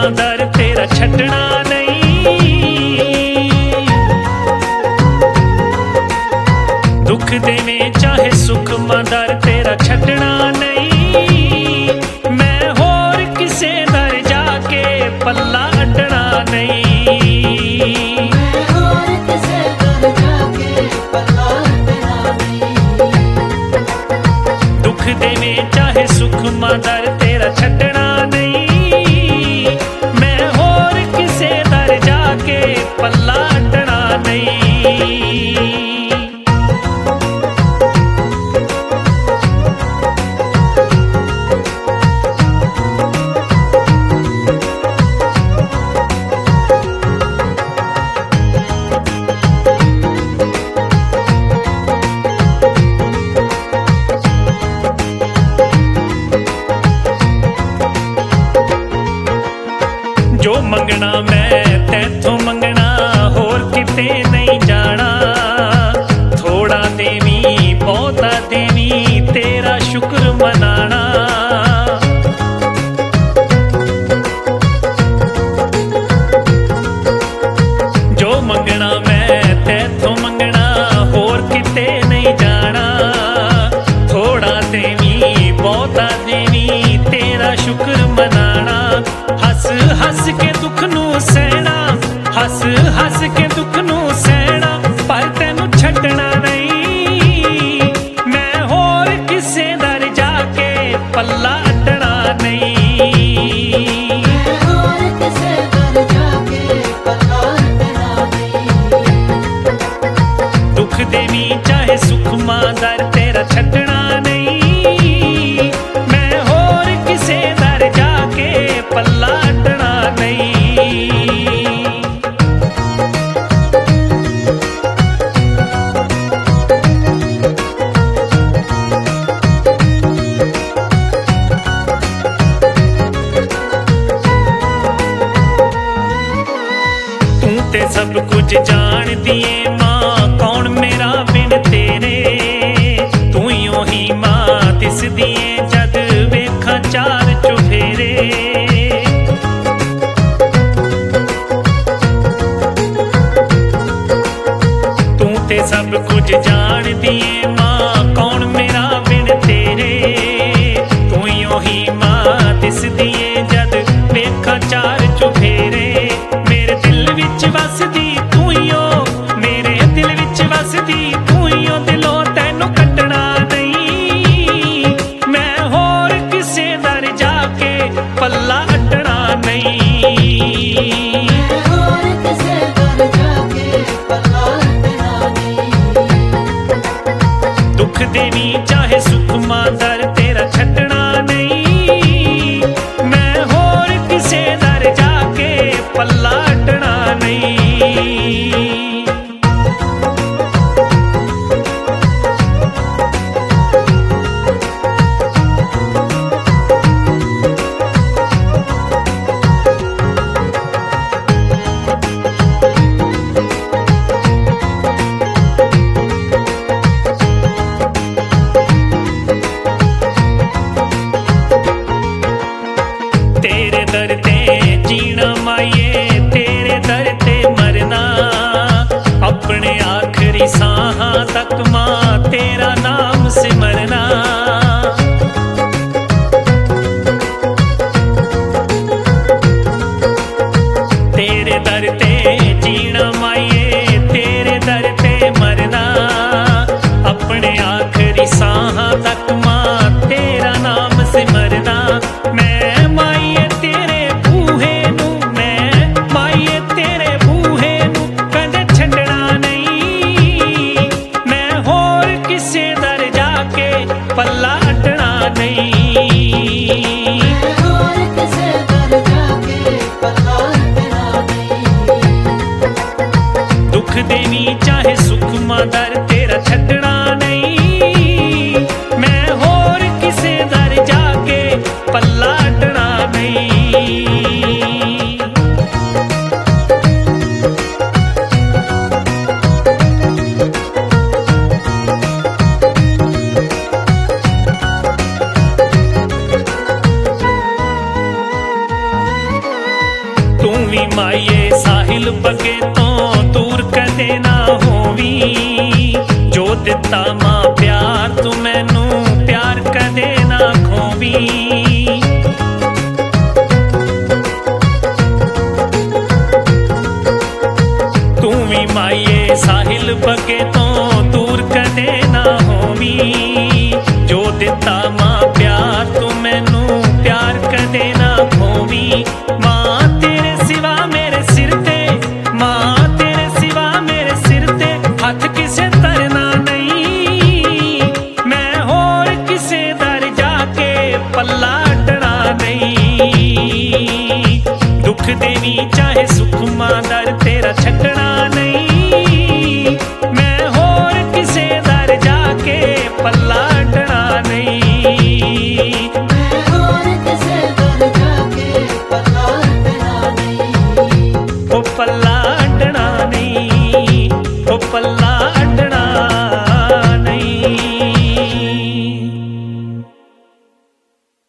सुखमां दर तेरा छड्डना नहीं। दुख देवे चाहे सुखमां दर तेरा छड्डना नहीं। मैं होर किसे दर जाके पल्ला अड्डना नहीं। दुख देवे चाहे सुखमां दर तेरा छड्डना नहीं। मैं होर किसे दर जाके पल्ला अड्डना नहीं। जो मंगना मैं तैथों मंगना होर किते नहीं जाना। थोड़ा देवी बहुता देवी तेरा शुक्र मनाना। जो मंगना मैं तैथों मंगना होर किते नहीं जाना। थोड़ा देवी बहुता देवी तेरा शुक्र मनाना। हस हस के दुख नू सहना, हस हस के दुख नू सहना, पर तेनू छड्डना नहीं। मैं होर किसे दर जाके पल्ला अड्डना नहीं। दुख देवी चाहे सुखमां दर तेरा छड्डना नहीं। मैं होर किसे दर जाके पल्ला अड्डना नहीं। तू ते सब कुछ जान दिए मां कौन मेरा बिन तेरे। तू ही मां दिस दिए जद वेखा चार चुफेरे। तू ते सब कुछ जान दिए मां कौन मेरा बिन तेरे। तू ही मां दिस दिए जद वेखा चार चुफेरे। मेरे दिल विच वसदी तू ही ओ, मेरे दिल विच वसदी तू ही ओ। दिलों तैनू कड्डना नहीं। मैं होर किसे दर जाके पल्ला अड्डना नहीं। दुख देवी चाहे सुखमां दर तेरा छड्डना नहीं। मैं होर किसे दर जाके पल्ला अड्डना नहीं। तेरे दर ते जीना माये तेरे दर ते मरना। अपने आखिरी सांहां तक मां तेरा नाम सिमरना। तेरे दर ते जीना माये तेरे दर ते मरना। अपने आखिरी सांहां तक मां तेरा नाम सिमरना। मैं माये तेरे बूहे नू, मैं माये तेरे बूहे नू कदे छड्डना नहीं। मैं होर किसे दर जाके पल्ला अड्डना नहीं। दुख देवी चाहे सुखमां दर तेरा छड्डना नहीं। मैं होर किसे दर जाके पल्ला अड्डना नहीं। साहिल बगे तो दूर कदे ना होवी, जो दिता मां प्यार तू मैनू प्यार कदे ना खोवी। तू भी माइये साहिल बगे तो दूर कदे ना होवी, जो दिता मां प्यार तू मैनू प्यार कदे ना खोवी। मां तेरे सिवा मेरे सिर ते, मां तेरे सिवा मेरे सिर ते हथ किसे तरना नहीं, मैं होर किसे दर जाके पल्ला डना नहीं। दुख देवी चाहे सुख मां दर तेरा छकना नहीं, मैं होर किसे दर जाके पल्ला डना नहीं। मैं होर किसे दर जाके पल्ला डना नहीं, ओ पल्ला डना नहीं, ओ पल्ला